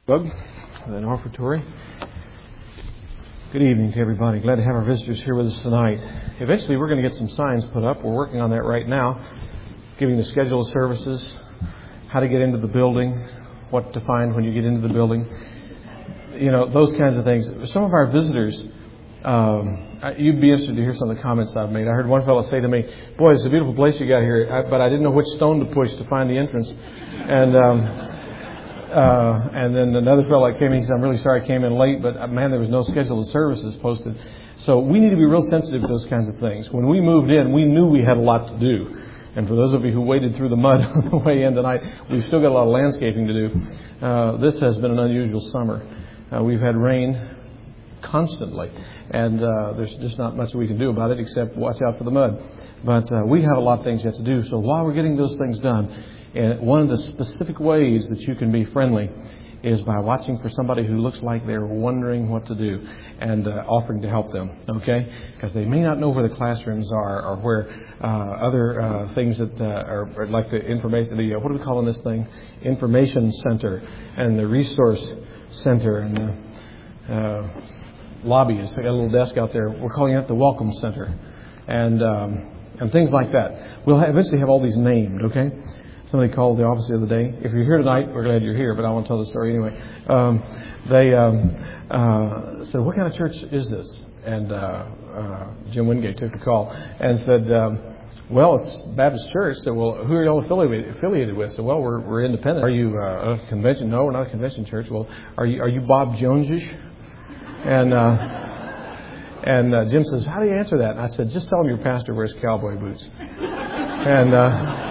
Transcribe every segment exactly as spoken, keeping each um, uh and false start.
Bug, an offertory. Good evening to everybody. Glad to have our visitors here with us tonight. Eventually, we're going to get some signs put up. We're working on that right now, giving the schedule of services, how to get into the building, what to find when you get into the building, you know, those kinds of things. Some of our visitors, um, you'd be interested to hear some of the comments I've made. I heard one fellow say to me, "Boy, it's a beautiful place you got here, but I didn't know which stone to push to find the entrance." And um, Uh, and then another fellow that came in, he said, "I'm really sorry I came in late, but uh, man, there was no schedule of services posted." So we need to be real sensitive to those kinds of things. When we moved in, we knew we had a lot to do. And for those of you who waded through the mud on the way in tonight, we've still got a lot of landscaping to do. Uh, this has been an unusual summer. Uh, we've had rain constantly, and uh, there's just not much we can do about it except watch out for the mud. But uh, we have a lot of things yet to do. So while we're getting those things done, and one of the specific ways that you can be friendly is by watching for somebody who looks like they're wondering what to do and uh, offering to help them, okay? Because they may not know where the classrooms are or where uh, other uh, things that uh, are, are like the information, the, uh, what do we call this thing? Information center and the resource center and the uh, lobbyists. They got a little desk out there. We're calling it the welcome center and, um, and things like that. We'll have, eventually have all these named, okay? Somebody called the office the other day. If you're here tonight, we're glad you're here, but I want to tell the story anyway. Um, they um, uh, said, "What kind of church is this?" And uh, uh, Jim Wingate took the call and said, um, "Well, it's Baptist Church." I said, "Well, who are you all affiliated, affiliated with?" I said, "Well, we're, we're independent." "Are you uh, a convention?" "No, we're not a convention church." "Well, are you are you Bob Jones-ish?" And uh, and uh, Jim says, "How do you answer that?" And I said, "Just tell him your pastor wears cowboy boots." And uh,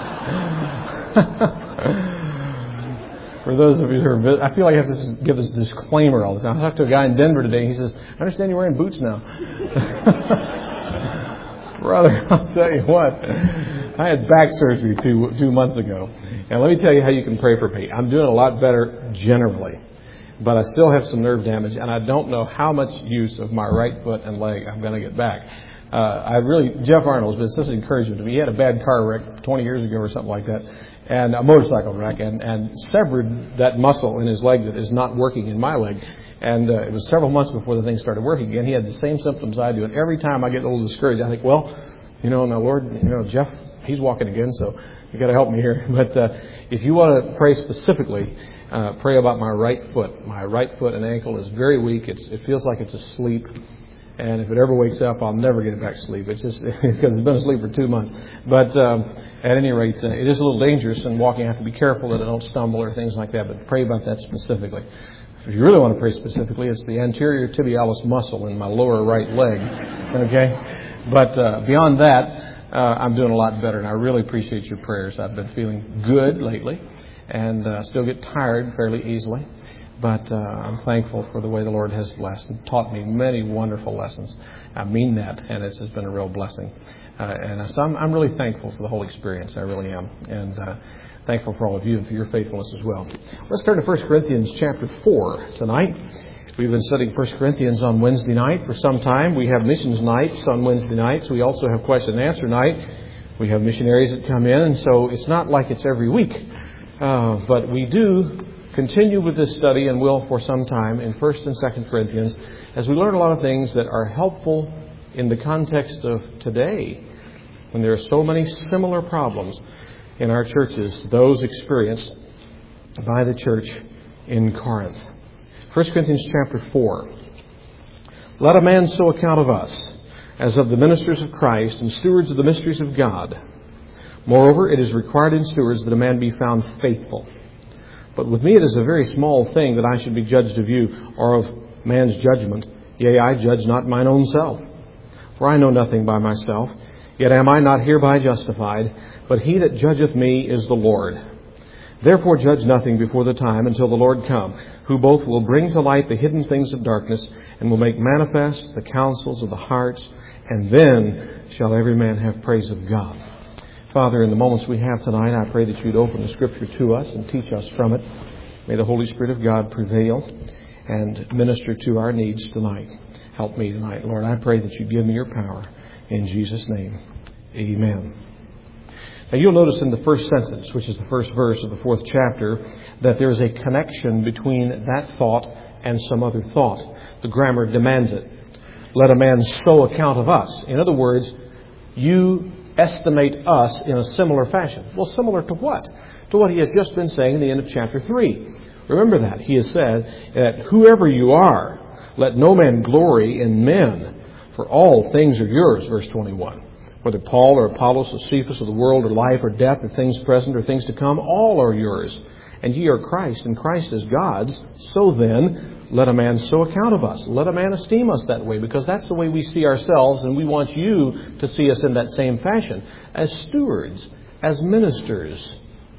for those of you who are, I feel like I have to give this disclaimer all the time. I talked to a guy in Denver today. He says, "I understand you're wearing boots now." Brother, I'll tell you what. I had back surgery two two months ago, and let me tell you how you can pray for me. I'm doing a lot better generally, but I still have some nerve damage, and I don't know how much use of my right foot and leg I'm going to get back. Uh, I really, Jeff Arnold's been such an encouragement to me. He had a bad car wreck twenty years ago or something like that, and a motorcycle wreck, and, and severed that muscle in his leg that is not working in my leg. And uh, it was several months before the thing started working again. He had the same symptoms I do, and every time I get a little discouraged, I think, well, you know, now Lord, you know, Jeff, he's walking again, so you got to help me here. But uh, if you want to pray specifically, uh, pray about my right foot. My right foot and ankle is very weak. It's, it feels like it's asleep. And if it ever wakes up, I'll never get it back to sleep. It's just because it's been asleep for two months. But um, at any rate, uh, it is a little dangerous in walking. I have to be careful that I don't stumble or things like that. But pray about that specifically. If you really want to pray specifically, it's the anterior tibialis muscle in my lower right leg. Okay? But uh, beyond that, uh, I'm doing a lot better. And I really appreciate your prayers. I've been feeling good lately and uh, still get tired fairly easily. But uh, I'm thankful for the way the Lord has blessed and taught me many wonderful lessons. I mean that, and it's has been a real blessing. Uh, and so I'm, I'm really thankful for the whole experience. I really am. And uh, thankful for all of you and for your faithfulness as well. Let's turn to First Corinthians chapter four tonight. We've been studying First Corinthians on Wednesday night for some time. We have missions nights on Wednesday nights. We also have question and answer night. We have missionaries that come in, and so it's not like it's every week. Uh, but we do continue with this study and will for some time in First and Second Corinthians as we learn a lot of things that are helpful in the context of today when there are so many similar problems in our churches, those experienced by the church in Corinth. First Corinthians chapter four. "Let a man so account of us as of the ministers of Christ and stewards of the mysteries of God. Moreover, it is required in stewards that a man be found faithful. But with me it is a very small thing that I should be judged of you or of man's judgment. Yea, I judge not mine own self. For I know nothing by myself, yet am I not hereby justified. But he that judgeth me is the Lord. Therefore judge nothing before the time until the Lord come, who both will bring to light the hidden things of darkness and will make manifest the counsels of the hearts. And then shall every man have praise of God." Father, in the moments we have tonight, I pray that you'd open the Scripture to us and teach us from it. May the Holy Spirit of God prevail and minister to our needs tonight. Help me tonight, Lord. I pray that you give me your power. In Jesus' name, amen. Now you'll notice in the first sentence, which is the first verse of the fourth chapter, that there's a connection between that thought and some other thought. The grammar demands it. Let a man so account of us. In other words, you estimate us in a similar fashion. Well, similar to what? To what he has just been saying in the end of chapter three. Remember that. He has said that whoever you are, let no man glory in men, for all things are yours, verse twenty-one. Whether Paul or Apollos or Cephas or the world or life or death or things present or things to come, all are yours. And ye are Christ, and Christ is God's. So then, let a man so account of us. Let a man esteem us that way, because that's the way we see ourselves, and we want you to see us in that same fashion. As stewards, as ministers.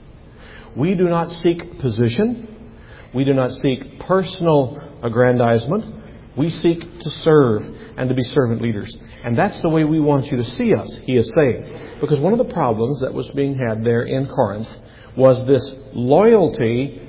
We do not seek position. We do not seek personal aggrandizement. We seek to serve and to be servant leaders. And that's the way we want you to see us, he is saying. Because one of the problems that was being had there in Corinth was this loyalty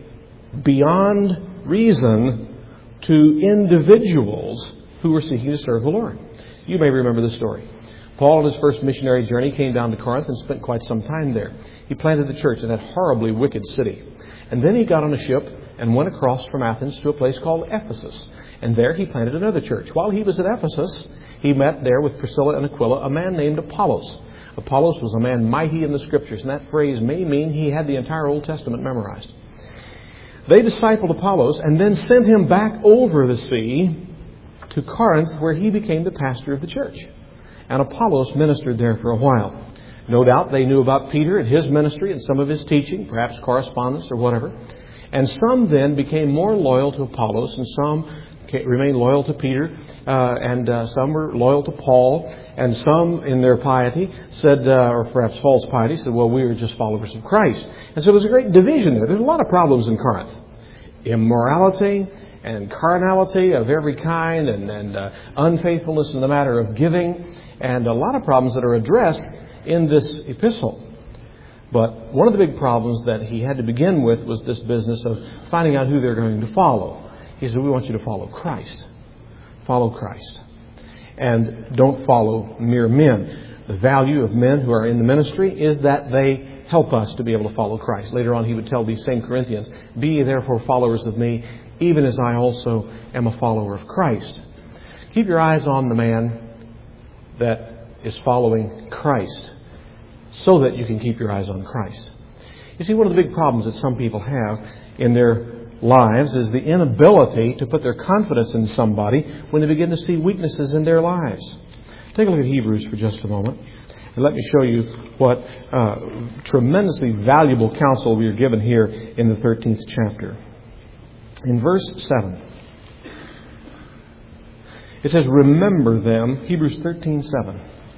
beyond reason to individuals who were seeking to serve the Lord. You may remember the story. Paul, on his first missionary journey, came down to Corinth and spent quite some time there. He planted the church in that horribly wicked city. And then he got on a ship and went across from Athens to a place called Ephesus. And there he planted another church. While he was at Ephesus, he met there with Priscilla and Aquila a man named Apollos. Apollos was a man mighty in the Scriptures, and that phrase may mean he had the entire Old Testament memorized. They discipled Apollos and then sent him back over the sea to Corinth, where he became the pastor of the church. And Apollos ministered there for a while. No doubt they knew about Peter and his ministry and some of his teaching, perhaps correspondence or whatever. And some then became more loyal to Apollos, and some remained loyal to Peter, uh, and uh, some were loyal to Paul, and some in their piety said, uh, or perhaps false piety, said, well, we are just followers of Christ. And so there's a great division there. There's a lot of problems in Corinth. Immorality and carnality of every kind, and, and uh, unfaithfulness in the matter of giving, and a lot of problems that are addressed in this epistle. But one of the big problems that he had to begin with was this business of finding out who they're going to follow. He said, we want you to follow Christ. Follow Christ. And don't follow mere men. The value of men who are in the ministry is that they help us to be able to follow Christ. Later on, he would tell these same Corinthians, be ye therefore followers of me, even as I also am a follower of Christ. Keep your eyes on the man that is following Christ, so that you can keep your eyes on Christ. You see, one of the big problems that some people have in their lives is the inability to put their confidence in somebody when they begin to see weaknesses in their lives. Take a look at Hebrews for just a moment, and let me show you what uh, tremendously valuable counsel we are given here in the thirteenth chapter. In verse seven, it says, remember them, Hebrews thirteen seven.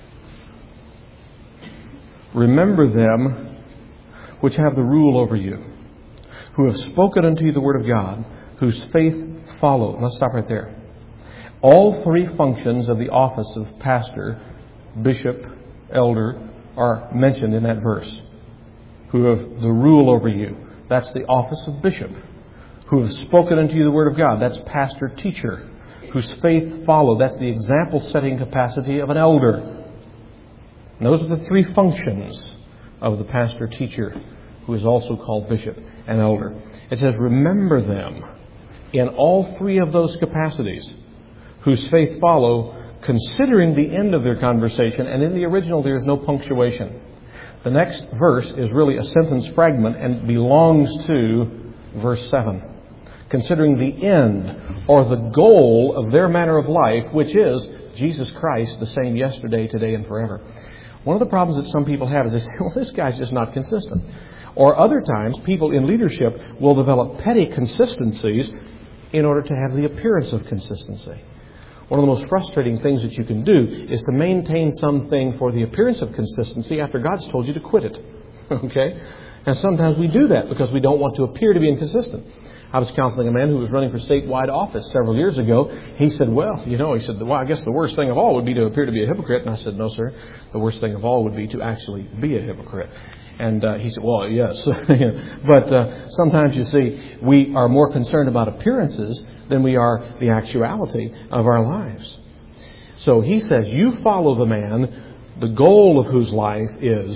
Remember them which have the rule over you, who have spoken unto you the word of God, whose faith follow. Let's stop right there. All three functions of the office of pastor, bishop, elder are mentioned in that verse. Who have the rule over you. That's the office of bishop. Who have spoken unto you the word of God. That's pastor, teacher. Whose faith follow. That's the example-setting capacity of an elder. And those are the three functions of the pastor, teacher, who is also called bishop and elder. It says, remember them in all three of those capacities, whose faith follow, considering the end of their conversation. And in the original, there is no punctuation. The next verse is really a sentence fragment and belongs to verse seven. Considering the end or the goal of their manner of life, which is Jesus Christ, the same yesterday, today, and forever. One of the problems that some people have is they say, well, this guy's just not consistent. Or other times, people in leadership will develop petty consistencies in order to have the appearance of consistency. One of the most frustrating things that you can do is to maintain something for the appearance of consistency after God's told you to quit it. Okay? And sometimes we do that because we don't want to appear to be inconsistent. I was counseling a man who was running for statewide office several years ago. He said, well, you know, he said, well, I guess the worst thing of all would be to appear to be a hypocrite. And I said, no, sir. The worst thing of all would be to actually be a hypocrite. And uh, he said, well, yes. But uh, sometimes, you see, we are more concerned about appearances than we are the actuality of our lives. So he says, you follow the man, the goal of whose life is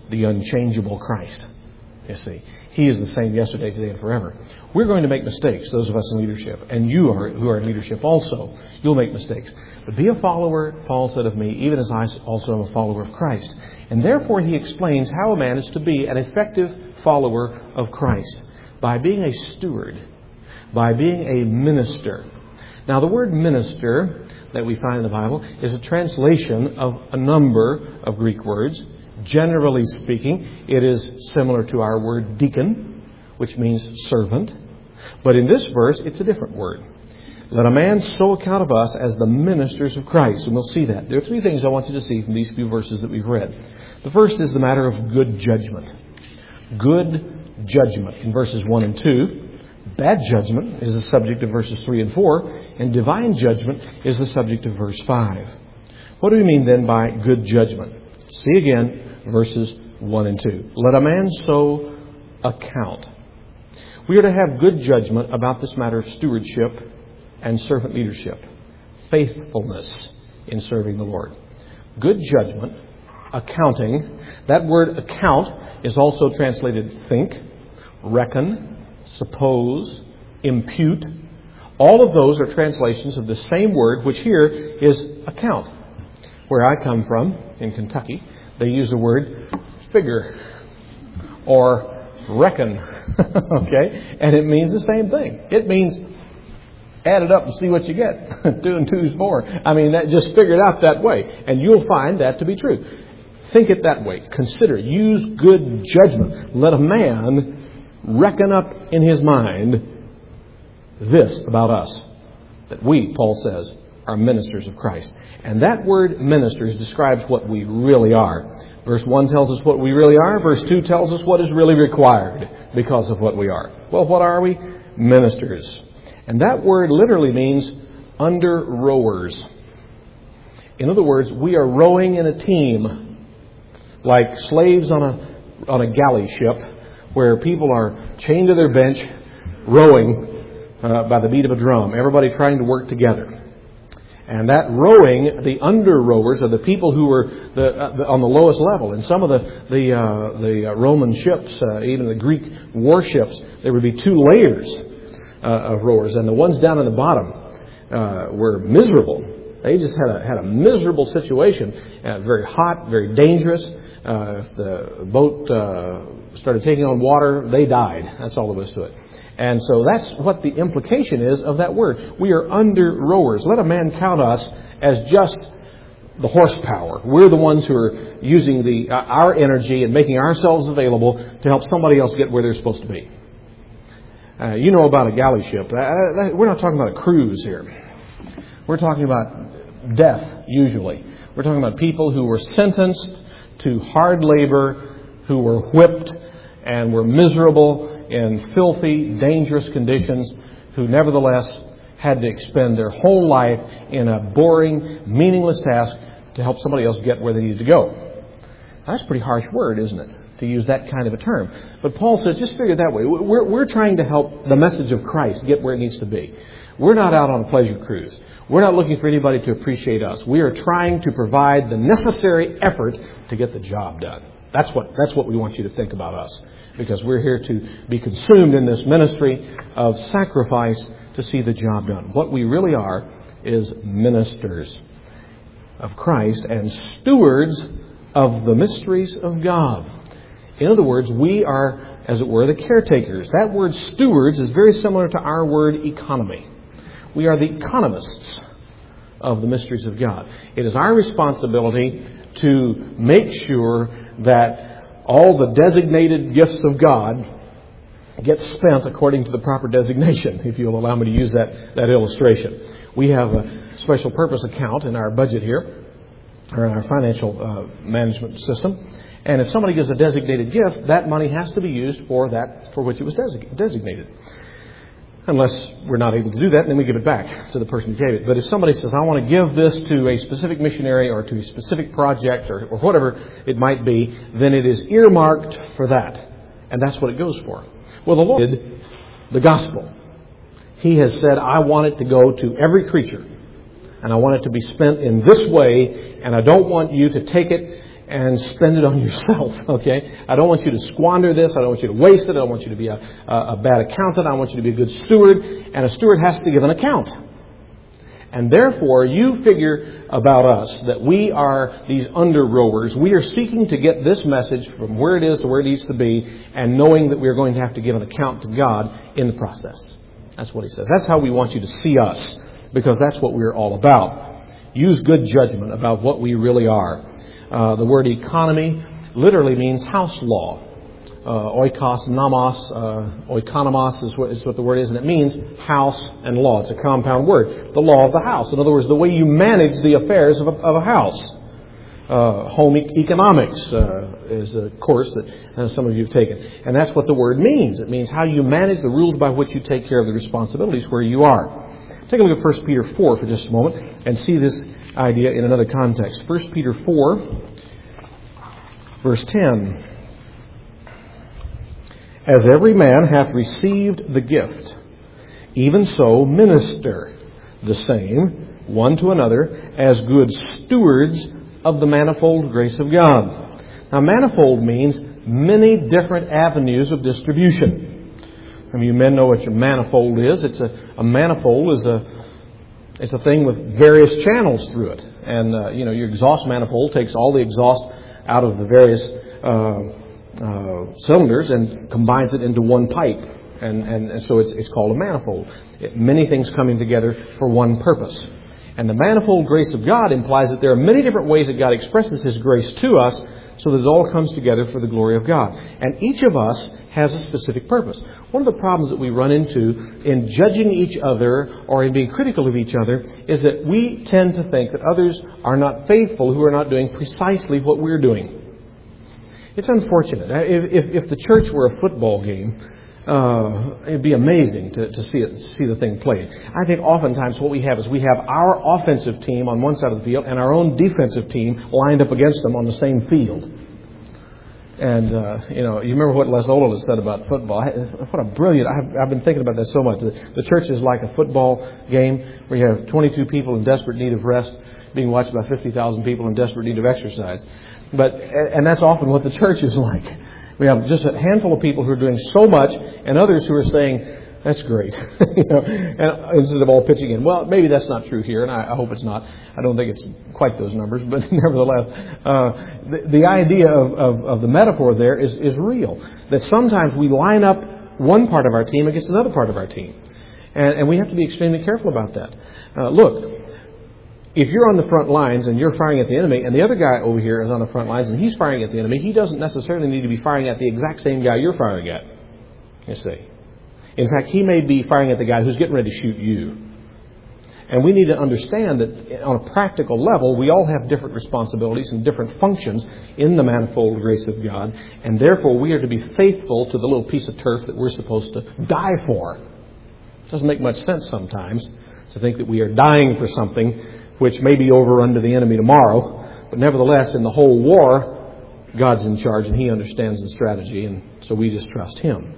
the unchangeable Christ. You see, He is the same yesterday, today, and forever. We're going to make mistakes, those of us in leadership. And you are who are in leadership also. You'll make mistakes. But be a follower, Paul said of me, even as I also am a follower of Christ. And therefore he explains how a man is to be an effective follower of Christ. By being a steward. By being a minister. Now the word minister that we find in the Bible is a translation of a number of Greek words. Generally speaking, it is similar to our word deacon, which means servant. But in this verse, it's a different word. Let a man so account of us as the ministers of Christ. And we'll see that. There are three things I want you to see from these few verses that we've read. The first is the matter of good judgment. Good judgment in verses one and two. Bad judgment is the subject of verses three and four. And divine judgment is the subject of verse five. What do we mean then by good judgment? See again verses one and two. Let a man so account. We are to have good judgment about this matter of stewardship and servant leadership. Faithfulness in serving the Lord. Good judgment, accounting. That word account is also translated think, reckon, suppose, impute. All of those are translations of the same word, which here is account. Where I come from, in Kentucky, they use the word figure or reckon. Okay? And it means the same thing. It means add it up and see what you get. Two and two is four. I mean, that just figure it out that way. And you'll find that to be true. Think it that way. Consider. Use good judgment. Let a man reckon up in his mind this about us. That we, Paul says, are ministers of Christ. And that word ministers describes what we really are. Verse one tells us what we really are. Verse two tells us what is really required because of what we are. Well, what are we? Ministers. And that word literally means under rowers. In other words, we are rowing in a team like slaves on a on a galley ship where people are chained to their bench rowing uh, by the beat of a drum. Everybody trying to work together. And that rowing, the under rowers are the people who were the, uh, the, on the lowest level. In some of the the, uh, the Roman ships, uh, even the Greek warships, there would be two layers uh, of rowers, and the ones down at the bottom uh, were miserable. They just had a had a miserable situation, uh, very hot, very dangerous. Uh, if the boat uh, started taking on water, they died. That's all there was to it. And so that's what the implication is of that word. We are under rowers. Let a man count us as just the horsepower. We're the ones who are using the uh, our energy and making ourselves available to help somebody else get where they're supposed to be. Uh, you know about a galley ship. Uh, we're not talking about a cruise here. We're talking about death, usually. We're talking about people who were sentenced to hard labor, who were whipped and were miserable in filthy, dangerous conditions, who nevertheless had to expend their whole life in a boring, meaningless task to help somebody else get where they needed to go. That's a pretty harsh word, isn't it, to use that kind of a term. But Paul says, just figure it that way. We're, we're trying to help the message of Christ get where it needs to be. We're not out on a pleasure cruise. We're not looking for anybody to appreciate us. We are trying to provide the necessary effort to get the job done. That's what that's what we want you to think about us. Because we're here to be consumed in this ministry of sacrifice to see the job done. What we really are is ministers of Christ and stewards of the mysteries of God. In other words, we are, as it were, the caretakers. That word stewards is very similar to our word economy. We are the economists of the mysteries of God. It is our responsibility to make sure that all the designated gifts of God get spent according to the proper designation, if you'll allow me to use that, that illustration. We have a special purpose account in our budget here, or in our financial uh, management system. And if somebody gives a designated gift, that money has to be used for that for which it was desig- designated. Unless we're not able to do that, then we give it back to the person who gave it. But if somebody says, I want to give this to a specific missionary or to a specific project or, or whatever it might be, then it is earmarked for that. And that's what it goes for. Well, the Lord did the gospel. He has said, I want it to go to every creature. And I want it to be spent in this way. And I don't want you to take it and spend it on yourself, okay? I don't want you to squander this. I don't want you to waste it. I don't want you to be a, a, a bad accountant. I want you to be a good steward. And a steward has to give an account. And therefore, you figure about us that we are these under-rowers. We are seeking to get this message from where it is to where it needs to be, and knowing that we are going to have to give an account to God in the process. That's what he says. That's how we want you to see us, because that's what we're all about. Use good judgment about what we really are. Uh, the word economy literally means house law. Uh, oikos, nomos, uh, oikonomos is what, is what the word is, and it means house and law. It's a compound word. The law of the house. In other words, the way you manage the affairs of a, of a house. Uh, home e- economics uh, is a course that uh, some of you have taken. And that's what the word means. It means how you manage the rules by which you take care of the responsibilities where you are. Take a look at First Peter four for just a moment and see this idea in another context. First Peter four, verse ten. As every man hath received the gift, even so minister the same one to another as good stewards of the manifold grace of God. Now, manifold means many different avenues of distribution. Some of you men know what your manifold is. It's a, a manifold is a it's a thing with various channels through it, and uh, you know your exhaust manifold takes all the exhaust out of the various Uh, Uh, cylinders and combines it into one pipe, and, and, and so it's, it's called a manifold. It, many things coming together for one purpose. And the manifold grace of God implies that there are many different ways that God expresses His grace to us, so that it all comes together for the glory of God. And each of us has a specific purpose. One of the problems that we run into in judging each other or in being critical of each other is that we tend to think that others are not faithful who are not doing precisely what we're doing. It's unfortunate. If, if, if the church were a football game, uh, it'd be amazing to, to see it, see the thing played. I think oftentimes what we have is we have our offensive team on one side of the field and our own defensive team lined up against them on the same field. And, uh, you know, you remember what Les Ola said about football. What a brilliant, I've, I've been thinking about that so much. The, the church is like a football game where you have twenty-two people in desperate need of rest being watched by fifty thousand people in desperate need of exercise. But, and that's often what the church is like. We have just a handful of people who are doing so much and others who are saying, that's great, you know, and instead of all pitching in. Well, maybe that's not true here, and I, I hope it's not. I don't think it's quite those numbers, but nevertheless, uh, the, the idea of, of, of the metaphor there is, is real. That sometimes we line up one part of our team against another part of our team. And, and we have to be extremely careful about that. Uh, look, if you're on the front lines and you're firing at the enemy, and the other guy over here is on the front lines and he's firing at the enemy, he doesn't necessarily need to be firing at the exact same guy you're firing at. You see. In fact, he may be firing at the guy who's getting ready to shoot you. And we need to understand that on a practical level, we all have different responsibilities and different functions in the manifold grace of God. And therefore, we are to be faithful to the little piece of turf that we're supposed to die for. It doesn't make much sense sometimes to think that we are dying for something which may be overrun to the enemy tomorrow. But nevertheless, in the whole war, God's in charge and He understands the strategy, and so we just trust Him.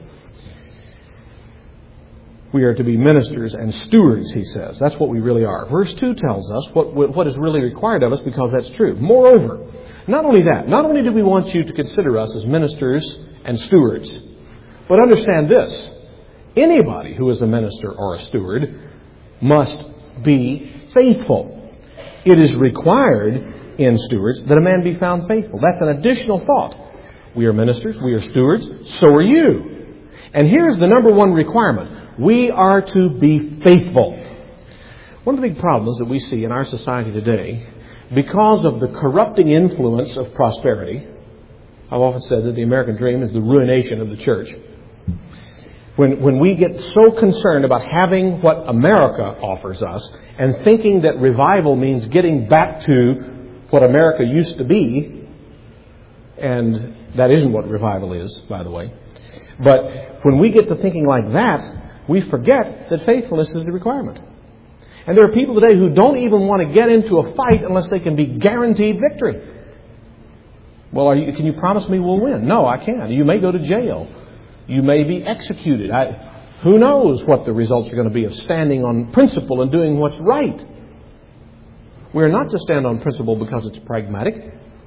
We are to be ministers and stewards, he says. That's what we really are. Verse two tells us what, what is really required of us, because that's true. Moreover, not only that, not only do we want you to consider us as ministers and stewards, but understand this. Anybody who is a minister or a steward must be faithful. It is required in stewards that a man be found faithful. That's an additional thought. We are ministers, we are stewards, so are you. And here's the number one requirement. We are to be faithful. One of the big problems that we see in our society today, because of the corrupting influence of prosperity, I've often said that the American dream is the ruination of the church. When, when we get so concerned about having what America offers us and thinking that revival means getting back to what America used to be, and that isn't what revival is, by the way. But when we get to thinking like that, we forget that faithfulness is the requirement. And there are people today who don't even want to get into a fight unless they can be guaranteed victory. Well, are you, can you promise me we'll win? No, I can't. You may go to jail. You may be executed. I, who knows what the results are going to be of standing on principle and doing what's right. We're not to stand on principle because it's pragmatic.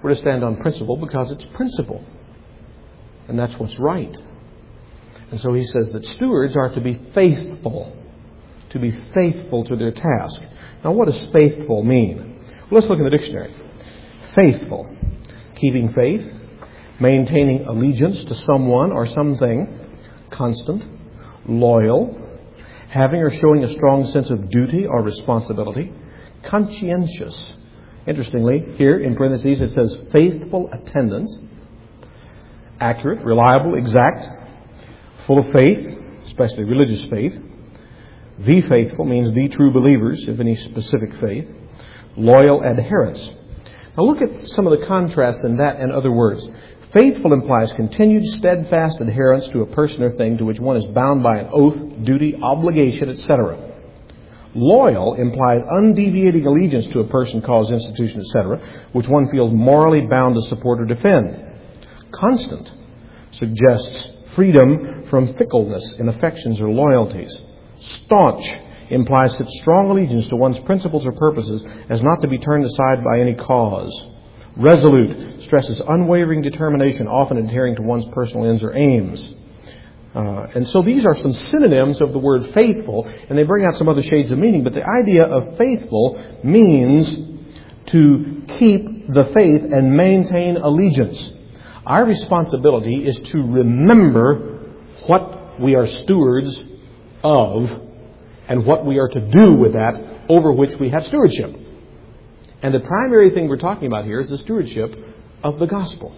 We're to stand on principle because it's principle. And that's what's right. And so he says that stewards are to be faithful. To be faithful to their task. Now, what does faithful mean? Well, let's look in the dictionary. Faithful. Keeping faith. Maintaining allegiance to someone or something. Constant. Loyal. Having or showing a strong sense of duty or responsibility. Conscientious. Interestingly, here in parentheses it says faithful attendance. Accurate, reliable, exact. Full of faith, especially religious faith. The faithful means the true believers, if any specific faith. Loyal adherence. Now look at some of the contrasts in that and other words. Faithful implies continued, steadfast adherence to a person or thing to which one is bound by an oath, duty, obligation, et cetera. Loyal implies undeviating allegiance to a person, cause, institution, et cetera, which one feels morally bound to support or defend. Constant suggests freedom from fickleness in affections or loyalties. Staunch implies such strong allegiance to one's principles or purposes as not to be turned aside by any cause. Resolute stresses unwavering determination, often adhering to one's personal ends or aims. Uh, and so these are some synonyms of the word faithful, and they bring out some other shades of meaning. But the idea of faithful means to keep the faith and maintain allegiance. Our responsibility is to remember what we are stewards of and what we are to do with that over which we have stewardship. And the primary thing we're talking about here is the stewardship of the gospel.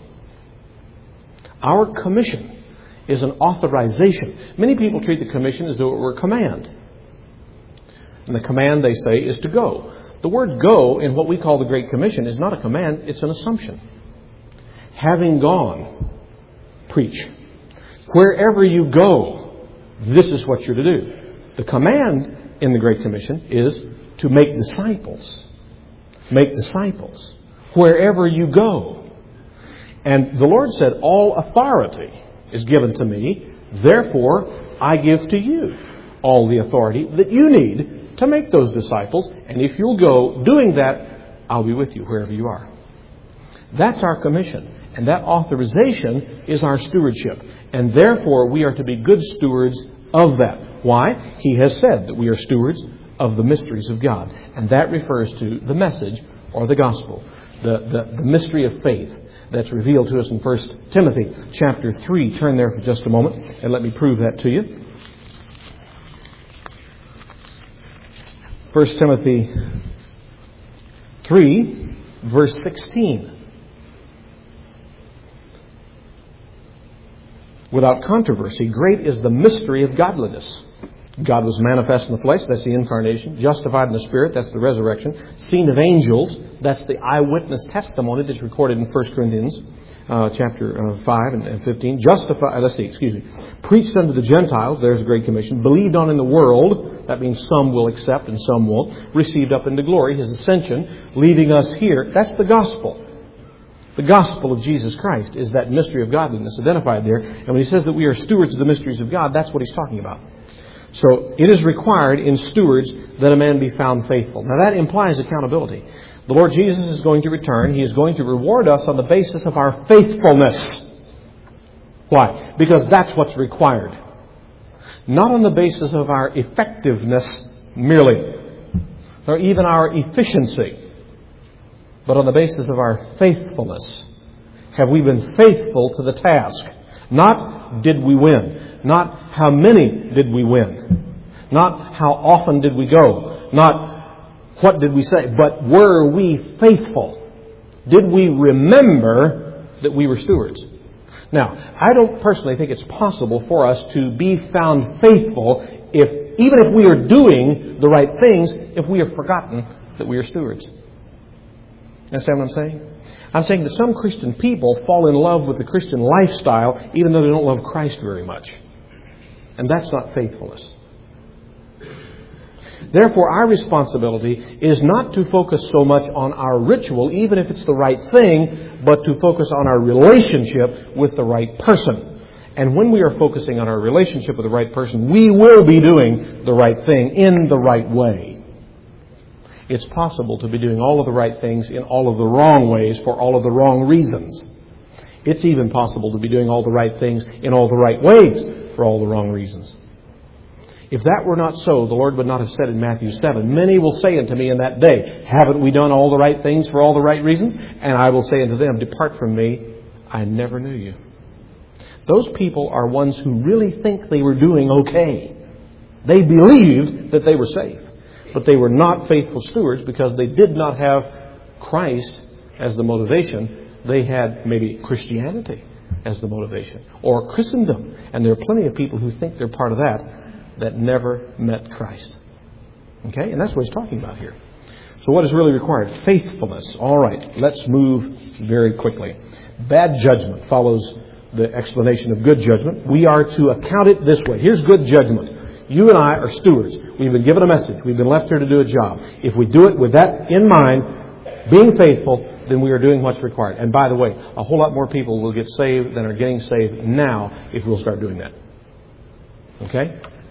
Our commission is an authorization. Many people treat the commission as though it were a command. And the command, they say, is to go. The word go in what we call the Great Commission is not a command, it's an assumption. Having gone, preach. Wherever you go, this is what you're to do. The command in the Great Commission is to make disciples. Make disciples. Wherever you go. And the Lord said, all authority is given to me, therefore I give to you all the authority that you need to make those disciples. And if you'll go doing that, I'll be with you wherever you are. That's our commission. And that authorization is our stewardship. And therefore we are to be good stewards of that. Why? He has said that we are stewards of the mysteries of God. And that refers to the message or the gospel. The, the, the mystery of faith that's revealed to us in First Timothy chapter three. Turn there for just a moment and let me prove that to you. First Timothy three, verse sixteen. Without controversy, great is the mystery of godliness. God was manifest in the flesh, that's the incarnation. Justified in the Spirit, that's the resurrection. Seen of angels, that's the eyewitness testimony that's recorded in First Corinthians uh, chapter uh, five and, and fifteen. Justified, let's see, excuse me. Preached unto the Gentiles, there's the Great Commission. Believed on in the world, that means some will accept and some won't. Received up into glory, His ascension, leaving us here. That's the gospel. The gospel of Jesus Christ is that mystery of godliness identified there. And when He says that we are stewards of the mysteries of God, that's what He's talking about. So it is required in stewards that a man be found faithful. Now that implies accountability. The Lord Jesus is going to return. He is going to reward us on the basis of our faithfulness. Why? Because that's what's required. Not on the basis of our effectiveness merely, or even our efficiency, but on the basis of our faithfulness. Have we been faithful to the task? Not did we win. Not how many did we win. Not how often did we go. Not what did we say. But were we faithful? Did we remember that we were stewards? Now, I don't personally think it's possible for us to be found faithful if, even if we are doing the right things, if we have forgotten that we are stewards. Understand what I'm saying? I'm saying that some Christian people fall in love with the Christian lifestyle even though they don't love Christ very much. And that's not faithfulness. Therefore, our responsibility is not to focus so much on our ritual, even if it's the right thing, but to focus on our relationship with the right person. And when we are focusing on our relationship with the right person, we will be doing the right thing in the right way. It's possible to be doing all of the right things in all of the wrong ways for all of the wrong reasons. It's even possible to be doing all the right things in all the right ways for all the wrong reasons. If that were not so, the Lord would not have said in Matthew seven, "Many will say unto me in that day, haven't we done all the right things for all the right reasons? And I will say unto them, depart from me, I never knew you." Those people are ones who really think they were doing okay. They believed that they were safe, but they were not faithful stewards because they did not have Christ as the motivation. They had maybe Christianity as the motivation, or Christendom. And there are plenty of people who think they're part of that that never met Christ. Okay? And that's what he's talking about here. So what is really required? Faithfulness. All right. Let's move very quickly. Bad judgment follows the explanation of good judgment. We are to account it this way. Here's good judgment. You and I are stewards. We've been given a message. We've been left here to do a job. If we do it with that in mind, being faithful, then we are doing what's required. And by the way, a whole lot more people will get saved than are getting saved now if we'll start doing that. Okay?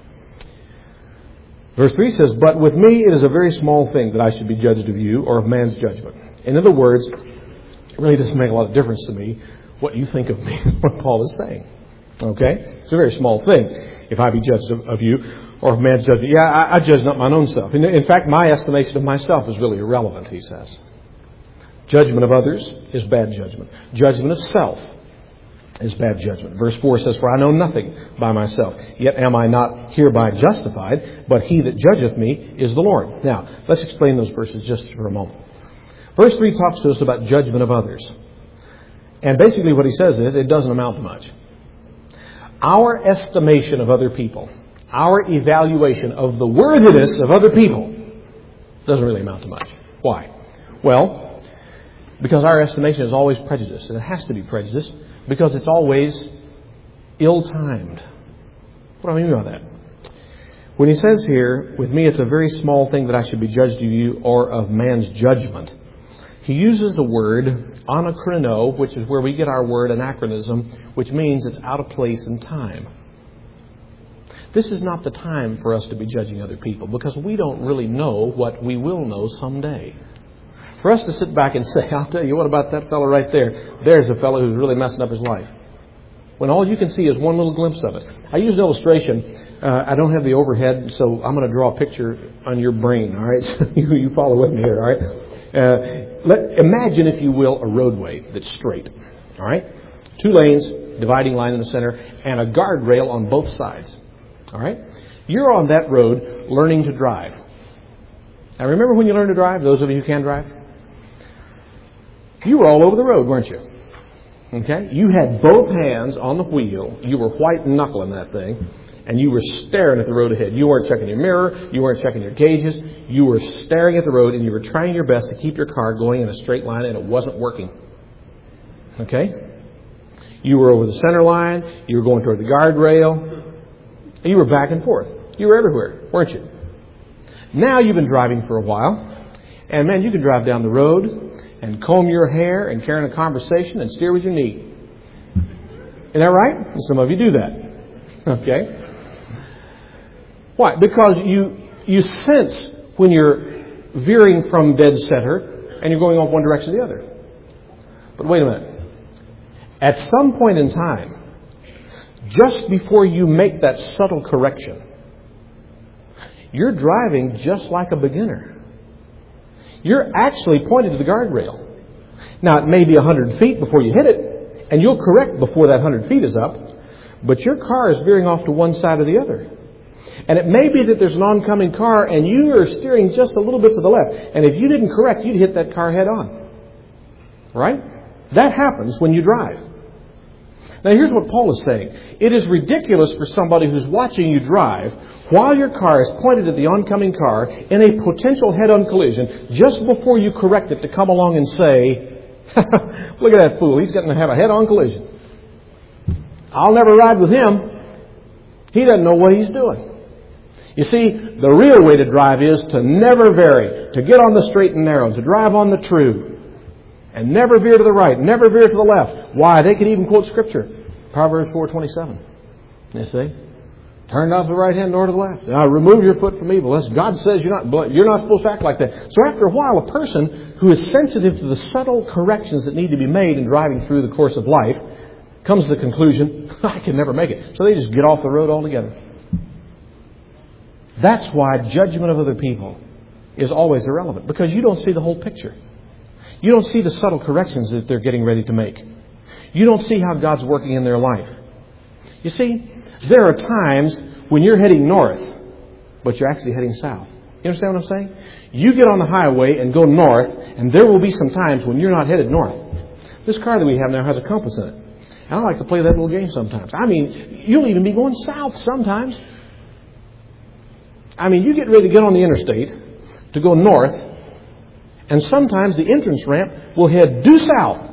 Verse three says, "But with me it is a very small thing that I should be judged of you or of man's judgment." In other words, it really doesn't make a lot of difference to me what you think of me, what Paul is saying. Okay? It's a very small thing if I be judged of, of you or of man's judgment. Yeah, I, I judge not mine own self. In, in fact, my estimation of myself is really irrelevant, he says. Judgment of others is bad judgment. Judgment of self is bad judgment. Verse four says, "For I know nothing by myself, yet am I not hereby justified, but he that judgeth me is the Lord." Now, let's explain those verses just for a moment. Verse three talks to us about judgment of others. And basically what he says is, it doesn't amount to much. Our estimation of other people, our evaluation of the worthiness of other people, doesn't really amount to much. Why? Well, because our estimation is always prejudiced, and it has to be prejudiced, because it's always ill-timed. What do I mean by that? When he says here, "With me it's a very small thing that I should be judged of you or of man's judgment," he uses the word anachrono, which is where we get our word anachronism, which means it's out of place in time. This is not the time for us to be judging other people, because we don't really know what we will know someday. For us to sit back and say, "I'll tell you what about that fellow right there. There's a fellow who's really messing up his life," when all you can see is one little glimpse of it. I use an illustration. Uh, I don't have the overhead, so I'm going to draw a picture on your brain, all right? So you, you follow with me here, all right? Uh, let, imagine, if you will, a roadway that's straight, all right? Two lanes, dividing line in the center, and a guardrail on both sides, all right? You're on that road learning to drive. Now, remember when you learned to drive, those of you who can drive? You were all over the road, weren't you? Okay? You had both hands on the wheel. You were white knuckling that thing. And you were staring at the road ahead. You weren't checking your mirror. You weren't checking your gauges. You were staring at the road, and you were trying your best to keep your car going in a straight line, and it wasn't working. Okay? You were over the center line. You were going toward the guardrail. You were back and forth. You were everywhere, weren't you? Now you've been driving for a while. And, man, you can drive down the road and comb your hair and carry on a conversation and steer with your knee. Isn't that right? And some of you do that. Okay? Why? Because you you sense when you're veering from dead center and you're going off one direction to the other. But wait a minute. At some point in time, just before you make that subtle correction, you're driving just like a beginner. You're actually pointed to the guardrail. Now, it may be one hundred feet before you hit it, and you'll correct before that one hundred feet is up, but your car is veering off to one side or the other. And it may be that there's an oncoming car, and you are steering just a little bit to the left. And if you didn't correct, you'd hit that car head on. Right? That happens when you drive. Now, here's what Paul is saying. It is ridiculous for somebody who's watching you drive while your car is pointed at the oncoming car in a potential head-on collision just before you correct it to come along and say, "Look at that fool. He's going to have a head-on collision. I'll never ride with him. He doesn't know what he's doing." You see, the real way to drive is to never vary, to get on the straight and narrow, to drive on the true, and never veer to the right, never veer to the left. Why? They could even quote Scripture. Proverbs four twenty-seven. You see? Turn not to the right hand nor to the left. Now remove your foot from evil. Unless God says you're not, you're not supposed to act like that. So after a while, a person who is sensitive to the subtle corrections that need to be made in driving through the course of life comes to the conclusion, I can never make it. So they just get off the road altogether. That's why judgment of other people is always irrelevant. Because you don't see the whole picture. You don't see the subtle corrections that they're getting ready to make. You don't see how God's working in their life. You see, there are times when you're heading north, but you're actually heading south. You understand what I'm saying? You get on the highway and go north, and there will be some times when you're not headed north. This car that we have now has a compass in it. And I like to play that little game sometimes. I mean, you'll even be going south sometimes. I mean, you get ready to get on the interstate to go north, and sometimes the entrance ramp will head due south.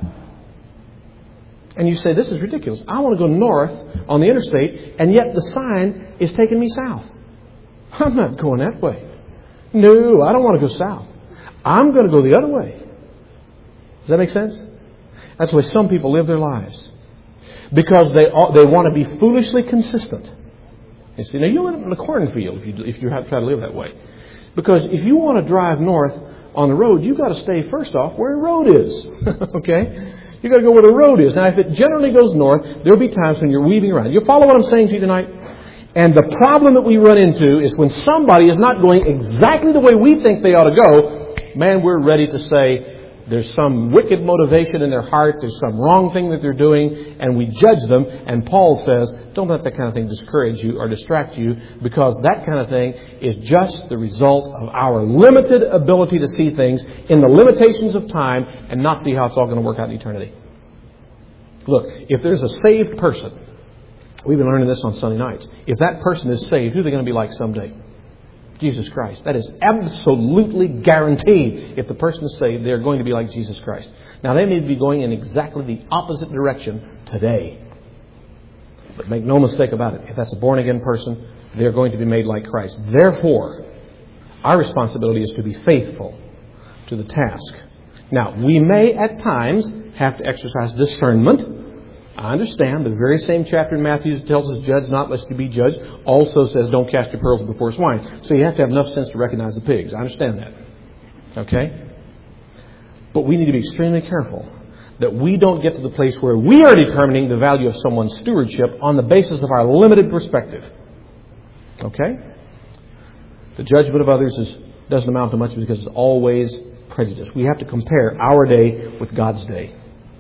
And you say, this is ridiculous. I want to go north on the interstate, and yet the sign is taking me south. I'm not going that way. No, I don't want to go south. I'm going to go the other way. Does that make sense? That's the way some people live their lives. Because they they want to be foolishly consistent. You see, now you live in a cornfield if you if you have to try to live that way. Because if you want to drive north on the road, you've got to stay first off where the road is. Okay? You've got to go where the road is. Now, if it generally goes north, there will be times when you're weaving around. You follow what I'm saying to you tonight? And the problem that we run into is when somebody is not going exactly the way we think they ought to go, man, we're ready to say there's some wicked motivation in their heart, there's some wrong thing that they're doing, and we judge them. And Paul says, don't let that kind of thing discourage you or distract you, because that kind of thing is just the result of our limited ability to see things in the limitations of time and not see how it's all going to work out in eternity. Look, if there's a saved person, we've been learning this on Sunday nights, if that person is saved, who are they going to be like someday? Jesus Christ. That is absolutely guaranteed. If the person is saved, they're going to be like Jesus Christ. Now, they may be going in exactly the opposite direction today. But make no mistake about it. If that's a born-again person, they're going to be made like Christ. Therefore, our responsibility is to be faithful to the task. Now, we may at times have to exercise discernment. I understand. The very same chapter in Matthew that tells us, judge not lest you be judged, also says don't cast your pearls before swine. So you have to have enough sense to recognize the pigs. I understand that. Okay? But we need to be extremely careful that we don't get to the place where we are determining the value of someone's stewardship on the basis of our limited perspective. Okay? The judgment of others is, doesn't amount to much because it's always prejudice. We have to compare our day with God's day.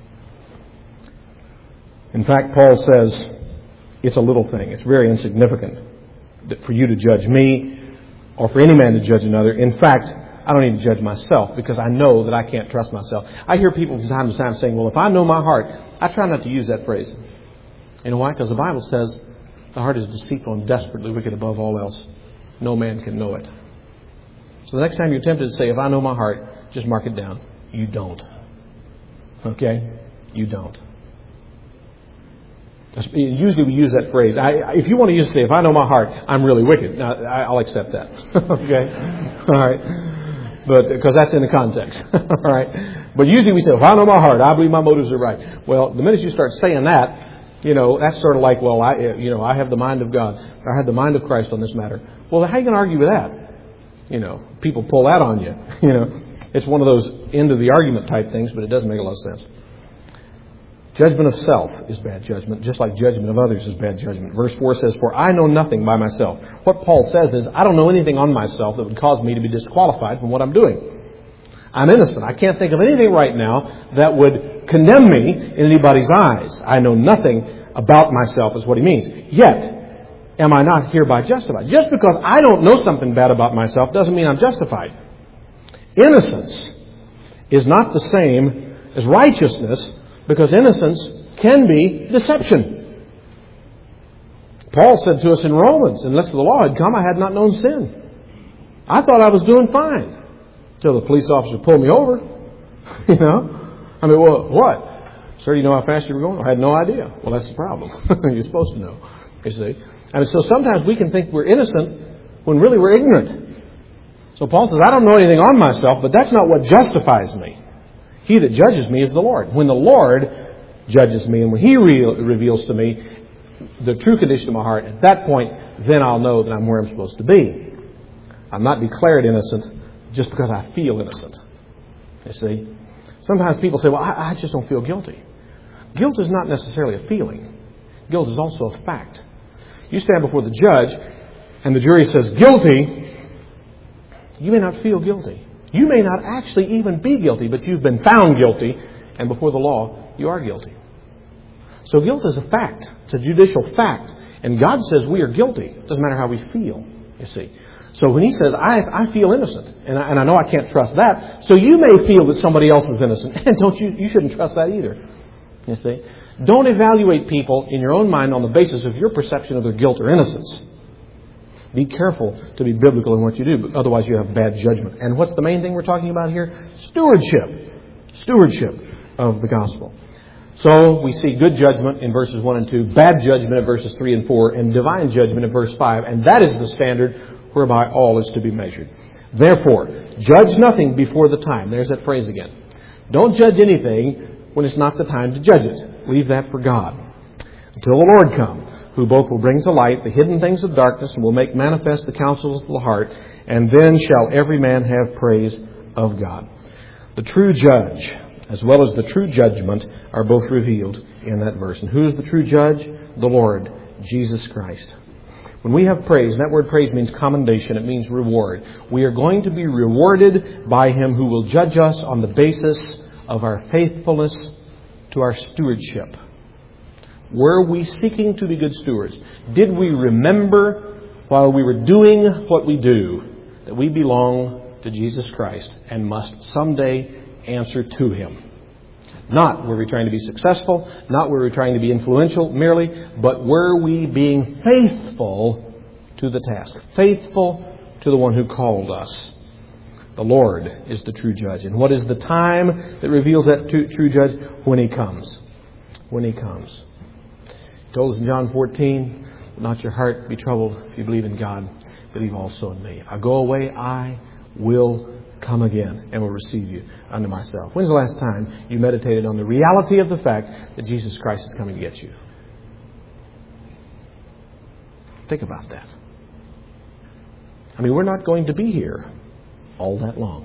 In fact, Paul says it's a little thing. It's very insignificant for you to judge me or for any man to judge another. In fact, I don't need to judge myself because I know that I can't trust myself. I hear people from time to time saying, well, if I know my heart, I try not to use that phrase. You know why? Because the Bible says the heart is deceitful and desperately wicked above all else. No man can know it. So the next time you're tempted to say, if I know my heart, just mark it down. You don't. Okay? You don't. Usually we use that phrase. I, if you want to use it, say, if I know my heart, I'm really wicked. Now, I'll accept that. Okay? All right. But, because that's in the context. All right. But usually we say, if I know my heart, I believe my motives are right. Well, the minute you start saying that, you know, that's sort of like, well, I, you know, I have the mind of God. I have the mind of Christ on this matter. Well, how are you going to argue with that? You know, people pull that on you. You know, it's one of those end of the argument type things, but it doesn't make a lot of sense. Judgment of self is bad judgment, just like judgment of others is bad judgment. Verse four says, for I know nothing by myself. What Paul says is, I don't know anything on myself that would cause me to be disqualified from what I'm doing. I'm innocent. I can't think of anything right now that would condemn me in anybody's eyes. I know nothing about myself is what he means. Yet, am I not hereby justified? Just because I don't know something bad about myself doesn't mean I'm justified. Innocence is not the same as righteousness, because innocence can be deception. Paul said to us in Romans, unless the law had come, I had not known sin. I thought I was doing fine until the police officer pulled me over. You know? I mean, well, what? Sir, you know how fast you were going? I had no idea. Well, that's the problem. You're supposed to know. You see? And so sometimes we can think we're innocent when really we're ignorant. So Paul says, I don't know anything on myself, but that's not what justifies me. He that judges me is the Lord. When the Lord judges me and when He re- reveals to me the true condition of my heart, at that point, then I'll know that I'm where I'm supposed to be. I'm not declared innocent just because I feel innocent. You see? Sometimes people say, well, I, I just don't feel guilty. Guilt is not necessarily a feeling. Guilt is also a fact. You stand before the judge and the jury says guilty, you may not feel guilty. You may not actually even be guilty, but you've been found guilty, and before the law, you are guilty. So guilt is a fact. It's a judicial fact. And God says we are guilty. It doesn't matter how we feel, you see. So when He says, I, I feel innocent, and I, and I know I can't trust that, so you may feel that somebody else was innocent, and don't you, you shouldn't trust that either. You see? Don't evaluate people in your own mind on the basis of your perception of their guilt or innocence. Be careful to be biblical in what you do, but otherwise you have bad judgment. And what's the main thing we're talking about here? Stewardship. Stewardship of the gospel. So we see good judgment in verses one and two, bad judgment in verses three and four, and divine judgment in verse five. And that is the standard whereby all is to be measured. Therefore, judge nothing before the time. There's that phrase again. Don't judge anything when it's not the time to judge it. Leave that for God. Until the Lord come, who both will bring to light the hidden things of darkness and will make manifest the counsels of the heart, and then shall every man have praise of God. The true judge, as well as the true judgment, are both revealed in that verse. And who is the true judge? The Lord, Jesus Christ. When we have praise, and that word praise means commendation, it means reward. We are going to be rewarded by Him who will judge us on the basis of our faithfulness to our stewardship. Were we seeking to be good stewards? Did we remember while we were doing what we do that we belong to Jesus Christ and must someday answer to Him? Not were we trying to be successful, not were we trying to be influential merely, but were we being faithful to the task, faithful to the one who called us. The Lord is the true judge. And what is the time that reveals that true judge? When He comes. When He comes. He told us in John fourteen, not your heart be troubled. If you believe in God, believe also in me. If I go away, I will come again and will receive you unto myself. When's the last time you meditated on the reality of the fact that Jesus Christ is coming to get you? Think about that. I mean, we're not going to be here all that long.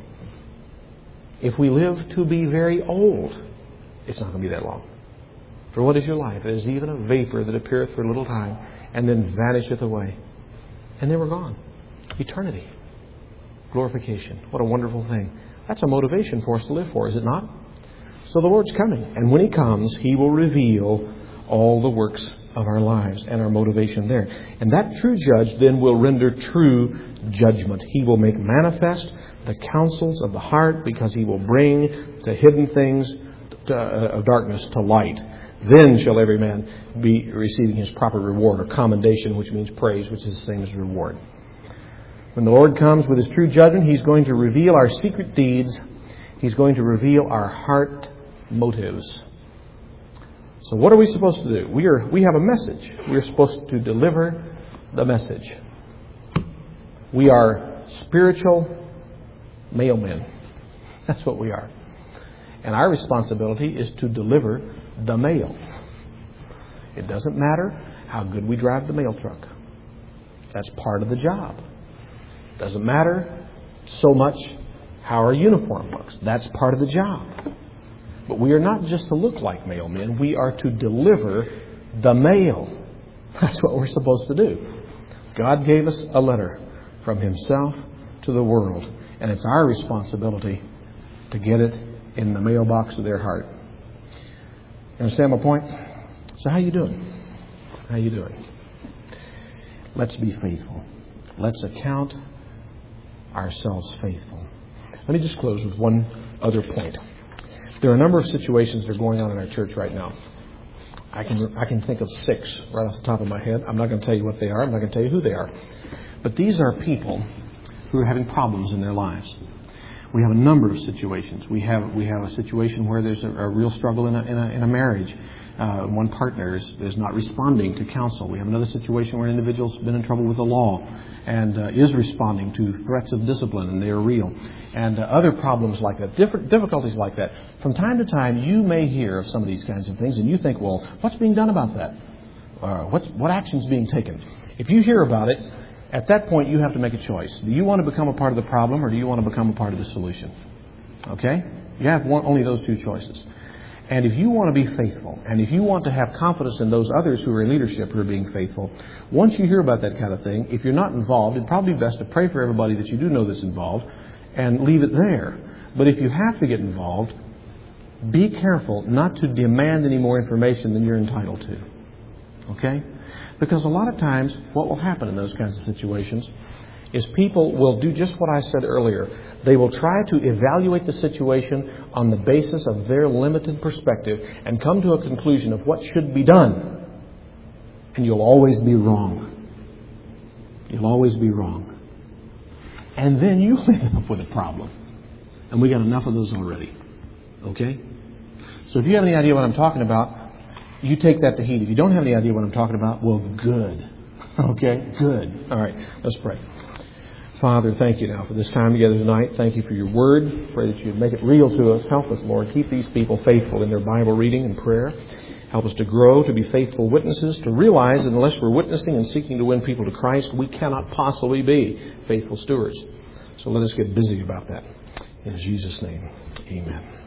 If we live to be very old, it's not going to be that long. For what is your life? It is even a vapor that appeareth for a little time and then vanisheth away. And then we're gone. Eternity. Glorification. What a wonderful thing. That's a motivation for us to live for, is it not? So the Lord's coming. And when He comes, He will reveal all the works of our lives and our motivation there. And that true judge then will render true judgment. He will make manifest the counsels of the heart, because He will bring the hidden things to, uh, of darkness to light. Then shall every man be receiving his proper reward, or commendation, which means praise, which is the same as reward. When the Lord comes with His true judgment, He's going to reveal our secret deeds. He's going to reveal our heart motives. So what are we supposed to do? We are we have a message. We are supposed to deliver the message. We are spiritual mailmen. That's what we are. And our responsibility is to deliver the mail. It doesn't matter how good we drive the mail truck. That's part of the job. It doesn't matter so much how our uniform looks. That's part of the job. But we are not just to look like mailmen. We are to deliver the mail. That's what we're supposed to do. God gave us a letter from Himself to the world. And it's our responsibility to get it in the mailbox of their heart. You understand my point? So how you doing? How you doing? Let's be faithful. Let's account ourselves faithful. Let me just close with one other point. There are a number of situations that are going on in our church right now. I can I can think of six right off the top of my head. I'm not going to tell you what they are. I'm not going to tell you who they are. But these are people who are having problems in their lives. We have a number of situations. We have we have a situation where there's a, a real struggle in a, in a, in a marriage. Uh, one partner is, is not responding to counsel. We have another situation where an individual's been in trouble with the law and uh, is responding to threats of discipline, and they are real. And uh, other problems like that, different difficulties like that. From time to time, you may hear of some of these kinds of things, and you think, well, what's being done about that? Uh, what's, what action is being taken? If you hear about it, at that point you have to make a choice. Do you want to become a part of the problem or do you want to become a part of the solution? Okay? You have one, only those two choices. And if you want to be faithful, and if you want to have confidence in those others who are in leadership who are being faithful, once you hear about that kind of thing, if you're not involved, it'd probably be best to pray for everybody that you do know that's involved and leave it there. But if you have to get involved, be careful not to demand any more information than you're entitled to. Okay? Because a lot of times what will happen in those kinds of situations is people will do just what I said earlier. They will try to evaluate the situation on the basis of their limited perspective and come to a conclusion of what should be done. And you'll always be wrong. You'll always be wrong. And then you end up with a problem. And we got enough of those already. Okay? So if you have any idea what I'm talking about, you take that to heed. If you don't have any idea what I'm talking about, well, good. Okay? Good. All right. Let's pray. Father, thank you now for this time together tonight. Thank you for your word. Pray that you'd make it real to us. Help us, Lord. Keep these people faithful in their Bible reading and prayer. Help us to grow, to be faithful witnesses, to realize that unless we're witnessing and seeking to win people to Christ, we cannot possibly be faithful stewards. So let us get busy about that. In Jesus' name, amen.